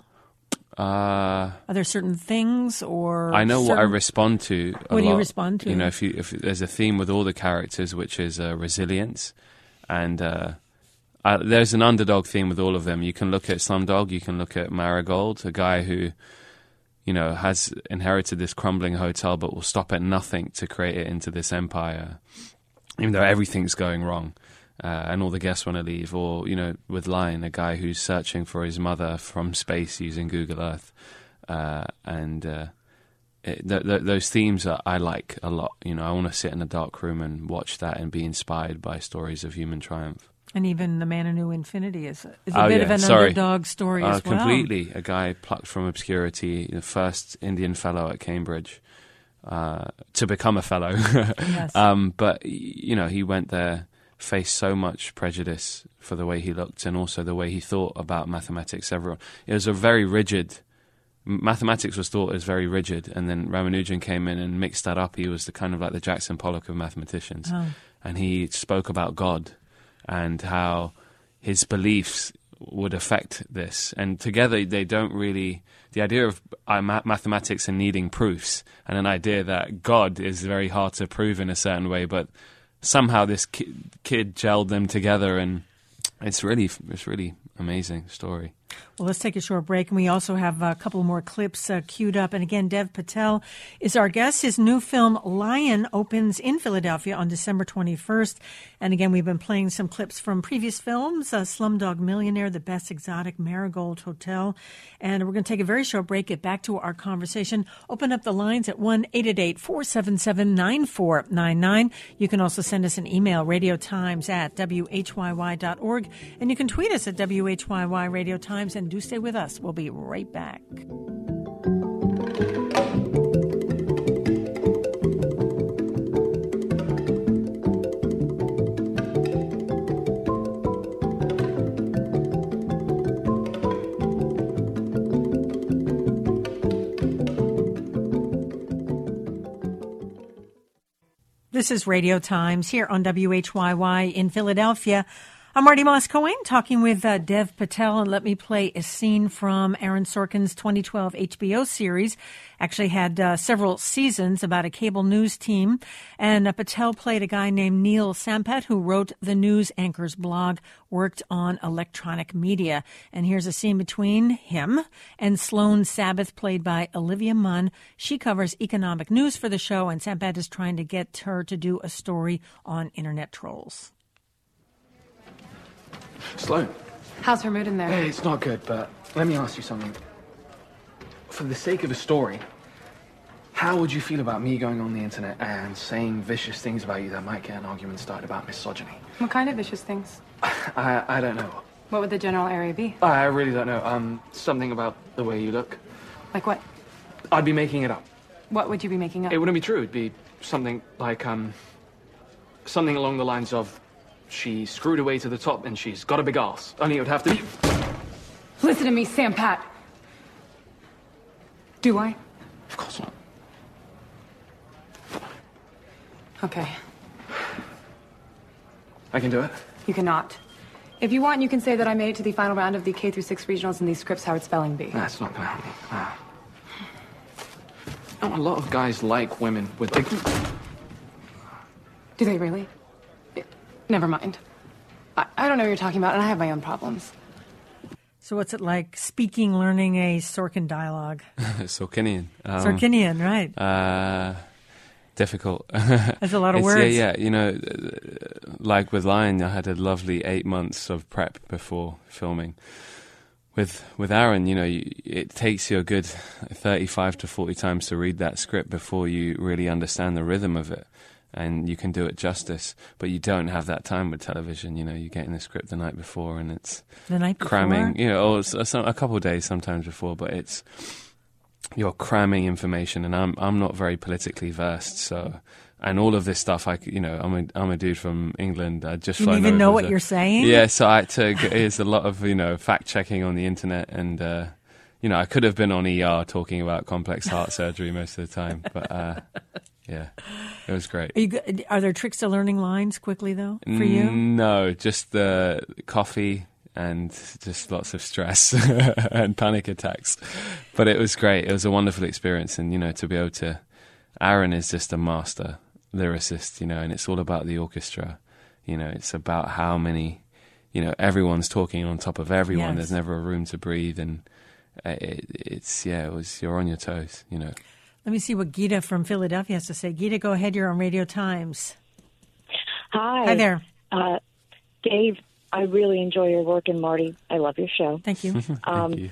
Speaker 4: Uh,
Speaker 1: Are there certain things or
Speaker 4: I know what I
Speaker 1: certain-
Speaker 4: respond to. a
Speaker 1: What do you
Speaker 4: lot.
Speaker 1: respond to?
Speaker 4: You know, if you if there's a theme with all the characters, which is uh, resilience, and uh, I, there's an underdog theme with all of them. You can look at Slumdog, you can look at Marigold, a guy who, you know, has inherited this crumbling hotel but will stop at nothing to create it into this empire, even though everything's going wrong. Uh, and all the guests want to leave. Or, you know, with Lion, a guy who's searching for his mother from space using Google Earth. Uh, and uh, it, th- th- those themes are, I like a lot. You know, I want to sit in a dark room and watch that and be inspired by stories of human triumph.
Speaker 1: And even The Man Who Knew Infinity is, is a
Speaker 4: oh,
Speaker 1: bit
Speaker 4: yeah,
Speaker 1: of an
Speaker 4: sorry.
Speaker 1: underdog story
Speaker 4: uh,
Speaker 1: as well.
Speaker 4: Completely. A guy plucked from obscurity, the first Indian fellow at Cambridge uh, to become a fellow.
Speaker 1: Yes.
Speaker 4: um, but, you know, he went there, faced so much prejudice for the way he looked and also the way he thought about mathematics. Everyone, it was a very rigid, mathematics was thought as very rigid, and then Ramanujan came in and mixed that up. He was the kind of like the Jackson Pollock of mathematicians.
Speaker 1: Oh.
Speaker 4: And he spoke about God and how his beliefs would affect this. And together they don't really, the idea of uh, ma- mathematics and needing proofs, and an idea that God is very hard to prove in a certain way, but somehow this ki- kid gelled them together, and it's really, it's really amazing story.
Speaker 1: Well, let's take a short break, and we also have a couple more clips uh, queued up. And again, Dev Patel is our guest. His new film, Lion, opens in Philadelphia on December twenty-first. And again, we've been playing some clips from previous films, uh, Slumdog Millionaire, The Best Exotic, Marigold Hotel. And we're going to take a very short break, get back to our conversation. Open up the lines at one eight eight eight, four seven seven, nine four nine nine. You can also send us an email, radiotimes at w h y y dot org. And you can tweet us at W H Y Y Radio Times. And do stay with us. We'll be right back. This is Radio Times here on W H Y Y in Philadelphia. I'm Marty Moss-Cohen talking with uh, Dev Patel, and let me play a scene from Aaron Sorkin's twenty twelve H B O series. Actually had uh, several seasons about a cable news team, and uh, Patel played a guy named Neil Sampat who wrote the news anchor's blog, worked on electronic media. And here's a scene between him and Sloane Sabbath, played by Olivia Munn. She covers economic news for the show, and Sampat is trying to get her to do a story on internet trolls.
Speaker 3: Sloane.
Speaker 8: How's her mood in there?
Speaker 3: Hey, it's not good, but let me ask you something. For the sake of a story, how would you feel about me going on the internet and saying vicious things about you that might get an argument started about misogyny?
Speaker 8: What kind of vicious things?
Speaker 3: I I don't know.
Speaker 8: What would the general area be?
Speaker 3: I really don't know. Um, something about the way you look.
Speaker 8: Like what?
Speaker 3: I'd be making it up.
Speaker 8: What would you be making up?
Speaker 3: It wouldn't be true. It'd be something like, um, something along the lines of, she screwed her way to the top and she's got a big ass. Only it would have to be...
Speaker 8: Listen to me, Sampat. Do I?
Speaker 3: Of course not.
Speaker 8: Okay.
Speaker 3: I can do it.
Speaker 8: You cannot. If you want, you can say that I made it to the final round of the K through six regionals in these scripts Howard Spelling Bee.
Speaker 3: That's not gonna help me. Ah. Oh, a lot of guys like women with big...
Speaker 8: Do they really? It, never mind. I, I don't know what you're talking about, and I have my own problems.
Speaker 1: So what's it like speaking, learning a Sorkin dialogue?
Speaker 4: Sorkinian. Um,
Speaker 1: Sorkinian, right.
Speaker 4: Uh, difficult.
Speaker 1: That's a lot of
Speaker 4: It's-
Speaker 1: words.
Speaker 4: Yeah, yeah. You know, uh, like with Lion, I had a lovely eight months of prep before filming. With with Aaron, you know, you, it takes you a good thirty-five to forty times to read that script before you really understand the rhythm of it. And you can do it justice, but you don't have that time with television. You know, you get in the script the night before, and it's
Speaker 1: The night before?
Speaker 4: cramming. You know, or s- some, a couple of days sometimes before, but it's you're cramming information. And I'm I'm not very politically versed, so and all of this stuff. I c- you know, I'm a I'm a dude from England. I just
Speaker 1: You don't
Speaker 4: flown
Speaker 1: even know
Speaker 4: over
Speaker 1: what
Speaker 4: the-
Speaker 1: you're saying?
Speaker 4: Yeah, so I had to. g- It's a lot of you know fact checking on the internet, and uh, you know I could have been on E R talking about complex heart surgery most of the time, but. Uh, Yeah, it was great.
Speaker 1: Are, you, go- are there tricks to learning lines quickly, though, for you?
Speaker 4: No, just the coffee and just lots of stress and panic attacks. But it was great. It was a wonderful experience. And, you know, to be able to... Aaron is just a master lyricist, you know, and it's all about the orchestra. You know, it's about how many, you know, everyone's talking on top of everyone.
Speaker 1: Yes.
Speaker 4: There's never a room to breathe, and it, it's yeah, it was you're on your toes. You know.
Speaker 1: Let me see what Gita from Philadelphia has to say. Gita, go ahead. You're on Radio Times.
Speaker 9: Hi.
Speaker 1: Hi there.
Speaker 9: Uh, Dave, I really enjoy your work, and Marty, I love your show.
Speaker 1: Thank you.
Speaker 4: Thank
Speaker 9: um,
Speaker 4: you.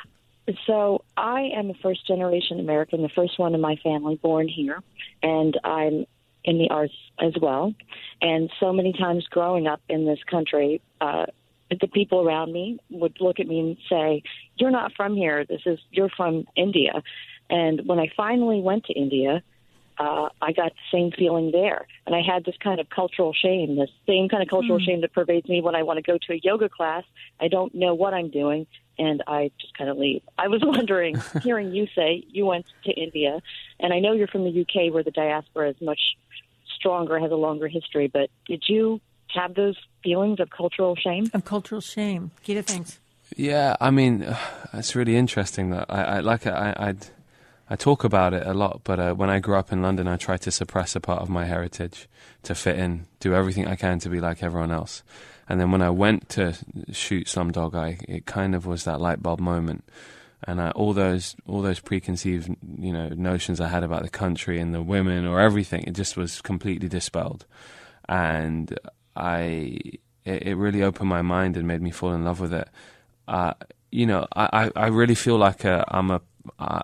Speaker 9: So I am a first-generation American, the first one in my family born here, and I'm in the arts as well. And so many times growing up in this country, uh, the people around me would look at me and say, "You're not from here. This is you're from India." And when I finally went to India, uh, I got the same feeling there. And I had this kind of cultural shame, this same kind of cultural
Speaker 1: Mm.
Speaker 9: shame that pervades me when I want to go to a yoga class. I don't know what I'm doing, and I just kind of leave. I was wondering, hearing you say you went to India, and I know you're from the U K where the diaspora is much stronger, has a longer history, but did you have those feelings of cultural shame?
Speaker 1: Of cultural shame. Gita, thanks.
Speaker 4: Yeah, I mean, it's really interesting that I, I like I, I'd. I talk about it a lot, but uh, when I grew up in London, I tried to suppress a part of my heritage to fit in, do everything I can to be like everyone else. And then when I went to shoot Slumdog, I it kind of was that light bulb moment, and I, all those all those preconceived you know notions I had about the country and the women or everything, it just was completely dispelled, and I it, it really opened my mind and made me fall in love with it. Uh, you know, I, I, I really feel like a, I'm a uh,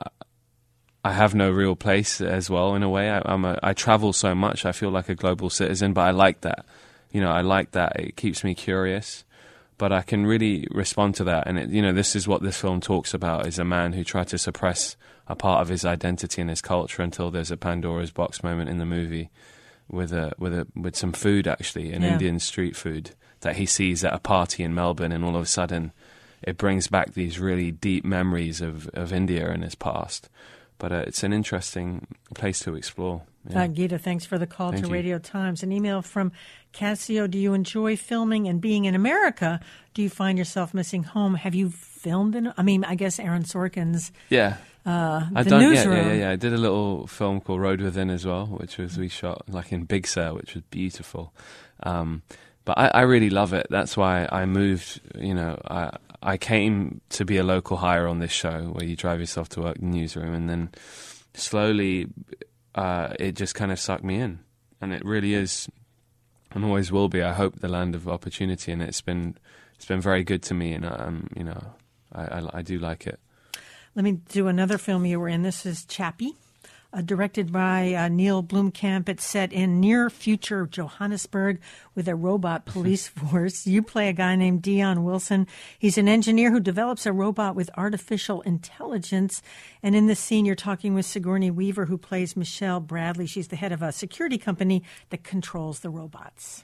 Speaker 4: I have no real place as well, in a way. I, I'm a, I travel so much, I feel like a global citizen, but I like that. You know, I like that. It keeps me curious, but I can really respond to that. And, it, you know, this is what this film talks about, is a man who tried to suppress a part of his identity and his culture until there's a Pandora's box moment in the movie with a with a with some food, actually, an
Speaker 1: Yeah.
Speaker 4: Indian street food that he sees at a party in Melbourne, and all of a sudden it brings back these really deep memories of, of India and his past. But uh, it's an interesting place to explore. Yeah.
Speaker 1: Uh, Gita, thanks for the call
Speaker 4: Thank
Speaker 1: to
Speaker 4: you.
Speaker 1: Radio Times. An email from Cassio. Do you enjoy filming and being in America? Do you find yourself missing home? Have you filmed in, I mean, I guess Aaron Sorkin's
Speaker 4: Yeah.
Speaker 1: uh,
Speaker 4: I
Speaker 1: The
Speaker 4: done, yeah,
Speaker 1: Newsroom.
Speaker 4: yeah, yeah, yeah. I did a little film called Road Within as well, which was we shot like in Big Sur, which was beautiful. Um, but I, I really love it. That's why I moved. You know, I I came to be a local hire on this show where you drive yourself to work in the newsroom, and then slowly uh, it just kind of sucked me in, and it really is, and always will be, I hope, the land of opportunity. And it's been it's been very good to me, and um, you know, I, I, I do like it.
Speaker 1: Let me do another film you were in. This is Chappie, uh, directed by uh, Neil Blomkamp. It's set in near-future Johannesburg with a robot police force. You play a guy named Dion Wilson. He's an engineer who develops a robot with artificial intelligence. And in this scene, you're talking with Sigourney Weaver, who plays Michelle Bradley. She's the head of a security company that controls the robots.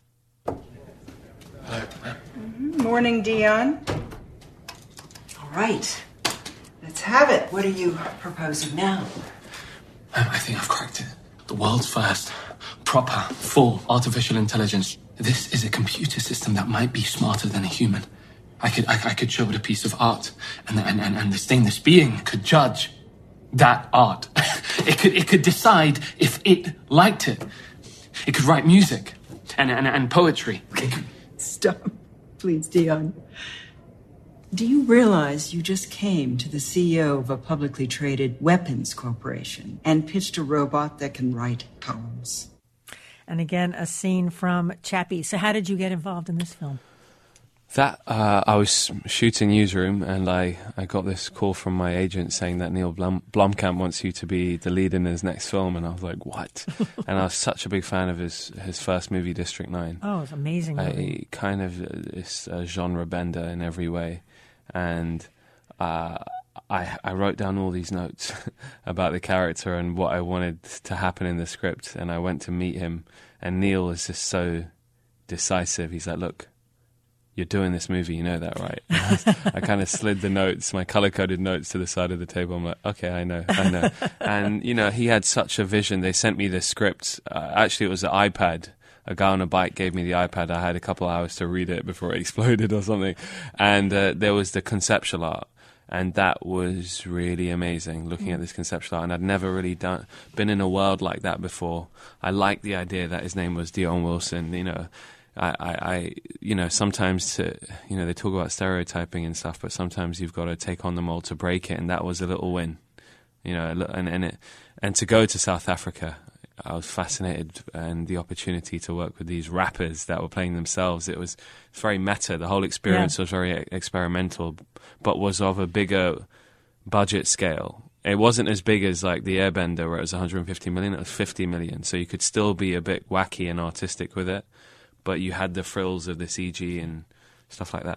Speaker 10: Morning, Dion.
Speaker 7: All right. Let's have it. What are you proposing now?
Speaker 6: I think I've cracked it. The world's first proper, full artificial intelligence. This is a computer system that might be smarter than a human. I could, I, I could show it a piece of art, and and and, and the stainless being could judge that art. It could, it could decide if it liked it. It could write music and and, and poetry.
Speaker 7: Stop. Please, Dion. Do you realize you just came to the C E O of a publicly traded weapons corporation and pitched a robot that can write poems?
Speaker 1: And again, a scene from Chappie. So how did you get involved in this film?
Speaker 4: That uh, I was shooting Newsroom, and I, I got this call from my agent saying that Neil Blom- Blomkamp wants you to be the lead in his next film, and I was like, what? And I was such a big fan of his, his first movie, District nine.
Speaker 1: Oh, it's amazing movie.
Speaker 4: I kind of is a genre bender in every way, and uh, I I wrote down all these notes about the character and what I wanted to happen in the script, and I went to meet him, and Neil is just so decisive. He's like, look, you're doing this movie, you know that, right? I kind of slid the notes, my color-coded notes, to the side of the table. I'm like, okay, I know, I know. And, you know, he had such a vision. They sent me the script. Uh, actually, it was the iPad. A guy on a bike gave me the iPad. I had a couple hours to read it before it exploded or something. And uh, there was the conceptual art. And that was really amazing, looking at this conceptual art. And I'd never really done been in a world like that before. I liked the idea that his name was Dion Wilson, you know. I, I, I, you know, sometimes to, you know, they talk about stereotyping and stuff, but sometimes you've got to take on the mold to break it, and that was a little win, you know, and and it, and to go to South Africa, I was fascinated, and the opportunity to work with these rappers that were playing themselves, it was very meta. The whole experience yeah. was very experimental, but was of a bigger budget scale. It wasn't as big as like the Airbender, where it was one hundred fifty million. It was fifty million, so you could still be a bit wacky and artistic with it, but you had the frills of the C G and stuff like that.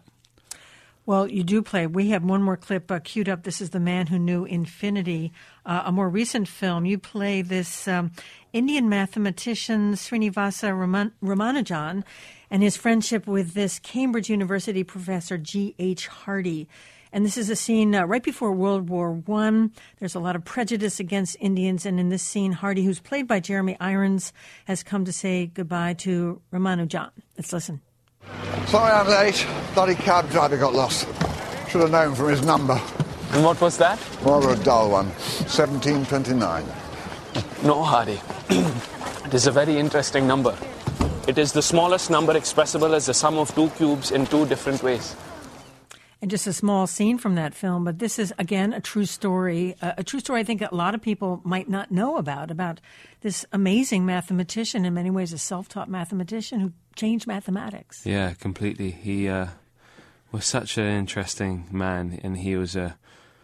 Speaker 1: Well, you do play. We have one more clip uh, queued up. This is The Man Who Knew Infinity, uh, a more recent film. You play this um, Indian mathematician, Srinivasa Raman- Ramanujan, and his friendship with this Cambridge University professor, G H Hardy. And this is a scene uh, right before World War One. There's a lot of prejudice against Indians. And in this scene, Hardy, who's played by Jeremy Irons, has come to say goodbye to Ramanujan. Let's listen.
Speaker 11: Sorry I'm late. Bloody cab driver got lost. Should have known from his number.
Speaker 3: And what was that?
Speaker 11: Rather a dull one. seventeen twenty-nine.
Speaker 3: No, Hardy. It is a very interesting number. It is the smallest number expressible as the sum of two cubes in two different ways.
Speaker 1: And just a small scene from that film, but this is, again, a true story, uh, a true story I think a lot of people might not know about, about this amazing mathematician, in many ways a self-taught mathematician who changed mathematics.
Speaker 4: Yeah, completely. He uh, was such an interesting man, and he was a,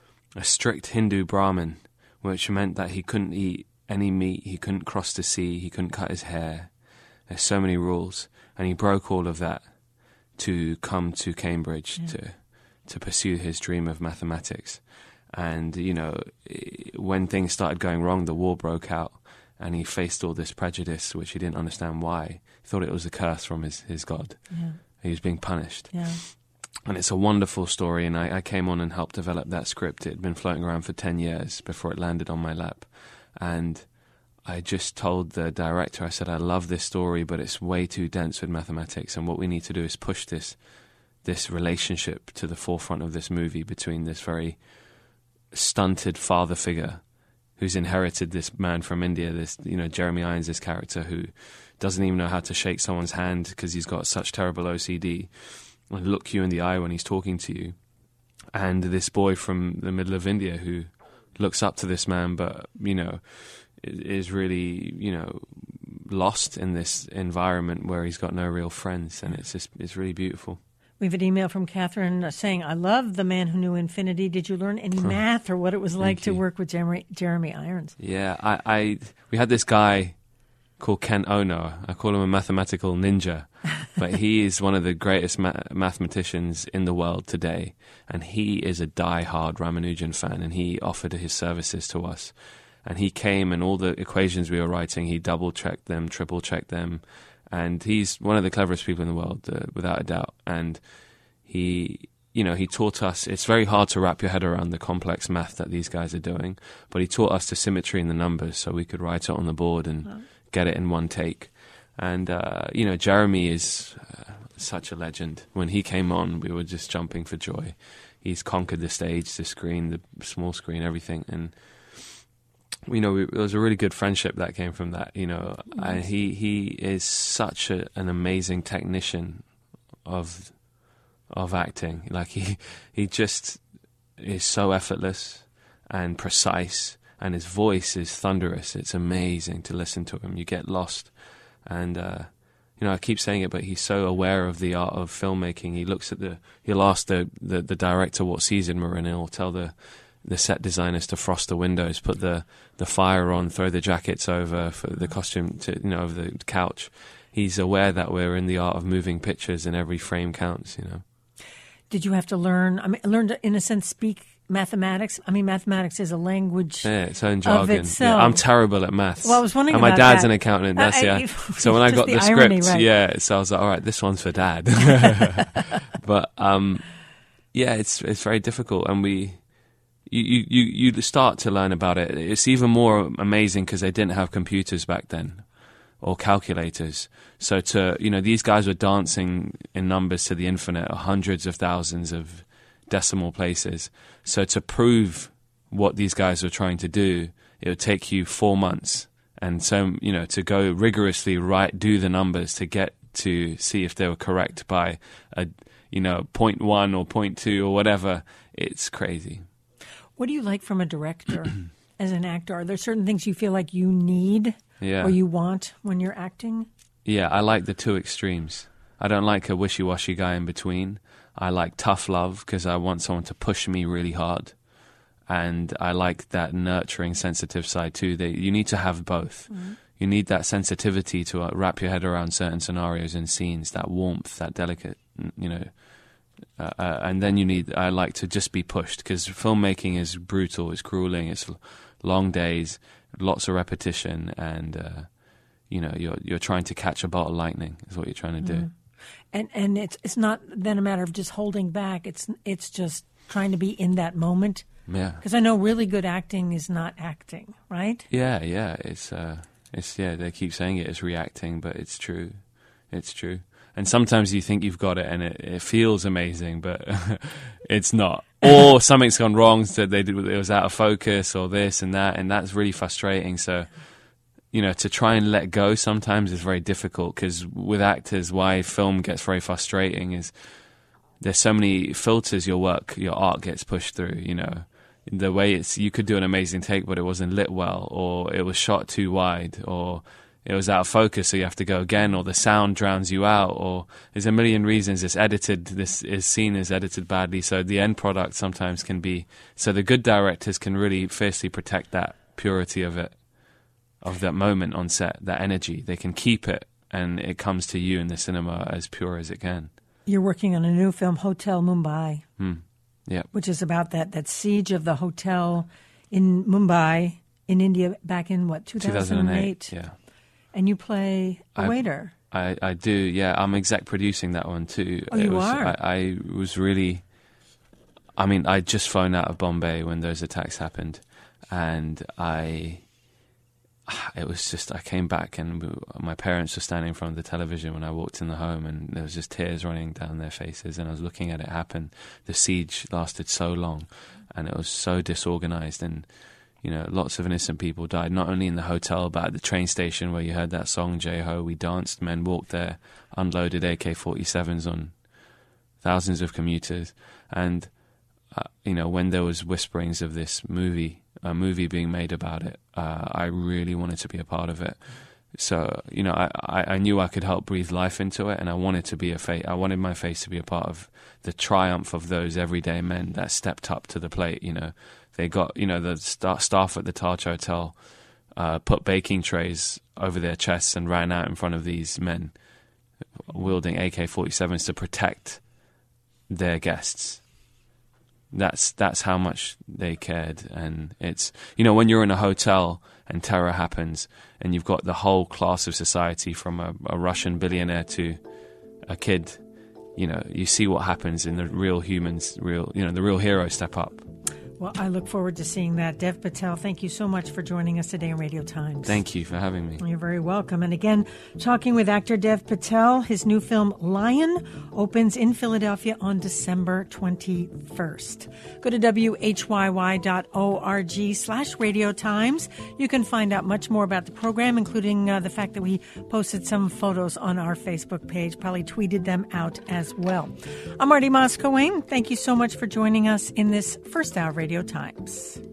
Speaker 4: a strict Hindu Brahmin, which meant that he couldn't eat any meat, he couldn't cross the sea, he couldn't cut his hair. There's so many rules, and he broke all of that to come to Cambridge yeah. to... to pursue his dream of mathematics. And, you know, when things started going wrong, the war broke out, and he faced all this prejudice, which he didn't understand why. He thought it was a curse from his, his God. Yeah. He was being punished.
Speaker 1: Yeah.
Speaker 4: And it's a wonderful story, and I, I came on and helped develop that script. It had been floating around for ten years before it landed on my lap. And I just told the director, I said, I love this story, but it's way too dense with mathematics, and what we need to do is push this this relationship to the forefront of this movie between this very stunted father figure who's inherited this man from India, this, you know, Jeremy Irons, this character who doesn't even know how to shake someone's hand because he's got such terrible O C D, and look you in the eye when he's talking to you. And this boy from the middle of India who looks up to this man, but, you know, is really, you know, lost in this environment where he's got no real friends. And it's just, it's really beautiful.
Speaker 1: We have an email from Catherine saying, I love The Man Who Knew Infinity. Did you learn any math or what it was like to work with Jeremy, Jeremy Irons?
Speaker 4: Yeah, I, I we had this guy called Ken Ono. I call him a mathematical ninja. But he is one of the greatest ma- mathematicians in the world today. And he is a die-hard Ramanujan fan, and he offered his services to us. And he came, and all the equations we were writing, he double-checked them, triple-checked them. And he's one of the cleverest people in the world, uh, without a doubt. And he, you know, he taught us, it's very hard to wrap your head around the complex math that these guys are doing, but he taught us the symmetry in the numbers so we could write it on the board and oh. get it in one take. And, uh, you know, Jeremy is uh, such a legend. When he came on, we were just jumping for joy. He's conquered the stage, the screen, the small screen, everything. And you know, it was a really good friendship that came from that. You know, I, he he is such a, an amazing technician of of acting. Like he he just is so effortless and precise, and his voice is thunderous. It's amazing to listen to him. You get lost, and uh, you know, I keep saying it, but he's so aware of the art of filmmaking. He looks at the he'll ask the the, the director what season we're in, and he'll tell the the set designers to frost the windows, put the, the fire on, throw the jackets over for the costume to, you know, over the couch. He's aware that we're in the art of moving pictures and every frame counts, you know.
Speaker 1: Did you have to learn, I mean, learn to, in a sense, speak mathematics? I mean, mathematics is a language
Speaker 4: yeah, its own jargon.
Speaker 1: Of itself.
Speaker 4: Yeah, I'm terrible at maths.
Speaker 1: Well, I was wondering
Speaker 4: and my
Speaker 1: about
Speaker 4: dad's
Speaker 1: that.
Speaker 4: an accountant. That's
Speaker 1: uh,
Speaker 4: yeah.
Speaker 1: I,
Speaker 4: So when I got
Speaker 1: the,
Speaker 4: the
Speaker 1: irony,
Speaker 4: script,
Speaker 1: right.
Speaker 4: yeah, so I was like, all right, this one's for dad. But um, yeah, it's it's very difficult, and we. You, you, you start to learn about it. It's even more amazing because they didn't have computers back then or calculators. So to, you know, these guys were dancing in numbers to the infinite, or hundreds of thousands of decimal places. So to prove what these guys were trying to do, it would take you four months. And so, you know, to go rigorously write, do the numbers to get to see if they were correct by a, you know, point one or point two or whatever. It's crazy.
Speaker 1: What do you like from a director as an actor? Are there certain things you feel like you need
Speaker 4: yeah.
Speaker 1: or you want when you're acting?
Speaker 4: Yeah, I like the two extremes. I don't like a wishy-washy guy in between. I like tough love because I want someone to push me really hard. And I like that nurturing, sensitive side too. They, you need to have both. Mm-hmm. You need that sensitivity to uh, wrap your head around certain scenarios and scenes, that warmth, that delicate, you know. Uh, uh, and then you need, I like to just be pushed because filmmaking is brutal, it's grueling, it's long days, lots of repetition, and, uh, you know, you're you're trying to catch a bolt of lightning is what you're trying to do.
Speaker 1: Mm-hmm. And and it's it's not then a matter of just holding back. It's it's just trying to be in that moment.
Speaker 4: Yeah.
Speaker 1: Because I know really good acting is not acting, right?
Speaker 4: Yeah, yeah. It's uh, it's yeah. They keep saying it is reacting, but it's true. It's true. And sometimes you think you've got it, and it, it feels amazing, but it's not. Or something's gone wrong, so they did, it was out of focus, or this and that, and that's really frustrating. So, you know, to try and let go sometimes is very difficult because with actors, why film gets very frustrating is there's so many filters your work, your art gets pushed through, you know. The way it's, you could do an amazing take, but it wasn't lit well, or it was shot too wide, or it was out of focus, so you have to go again, or the sound drowns you out, or there's a million reasons it's edited, this is scene is edited badly, so the end product sometimes can be, so the good directors can really fiercely protect that purity of it, of that moment on set, that energy. They can keep it, and it comes to you in the cinema as pure as it can.
Speaker 1: You're working on a new film, Hotel Mumbai.
Speaker 4: Hmm. Yeah,
Speaker 1: which is about that, that siege of the hotel in Mumbai, in India, back in, what, two thousand eight?
Speaker 4: two thousand eight, yeah.
Speaker 1: And you play a
Speaker 4: I,
Speaker 1: waiter.
Speaker 4: I, I do, yeah. I'm exec producing that one, too.
Speaker 1: Oh,
Speaker 4: it
Speaker 1: you
Speaker 4: was,
Speaker 1: are?
Speaker 4: I, I was really... I mean, I just flown out of Bombay when those attacks happened, and I... It was just, I came back and we, my parents were standing in front of the television when I walked in the home, and there was just tears running down their faces, and I was looking at it happen. The siege lasted so long, and it was so disorganized, and, you know, lots of innocent people died, not only in the hotel, but at the train station where you heard that song, J-Ho, we danced, men walked there, unloaded A K forty-sevens on thousands of commuters, and, uh, you know, when there was whisperings of this movie, a movie being made about it, uh, I really wanted to be a part of it. So, you know, I, I, I knew I could help breathe life into it, and I wanted to be a face. I wanted my face to be a part of the triumph of those everyday men that stepped up to the plate. You know, they got, you know, the st- staff at the Taj Hotel uh, put baking trays over their chests and ran out in front of these men wielding A K forty-sevens to protect their guests. That's that's how much they cared. And it's, you know, when you're in a hotel and terror happens and you've got the whole class of society from a, a Russian billionaire to a kid, you know, you see what happens in the real humans, real, you know, the real heroes step up.
Speaker 1: Well, I look forward to seeing that. Dev Patel, thank you so much for joining us today on Radio Times.
Speaker 4: Thank you for having me.
Speaker 1: You're very welcome. And again, talking with actor Dev Patel, his new film, Lion, opens in Philadelphia on December twenty-first. Go to W H Y Y dot org slash Radio Times. You can find out much more about the program, including uh, the fact that we posted some photos on our Facebook page, probably tweeted them out as well. I'm Marty Moss-Coane. Thank you so much for joining us in this first hour of Radio Times.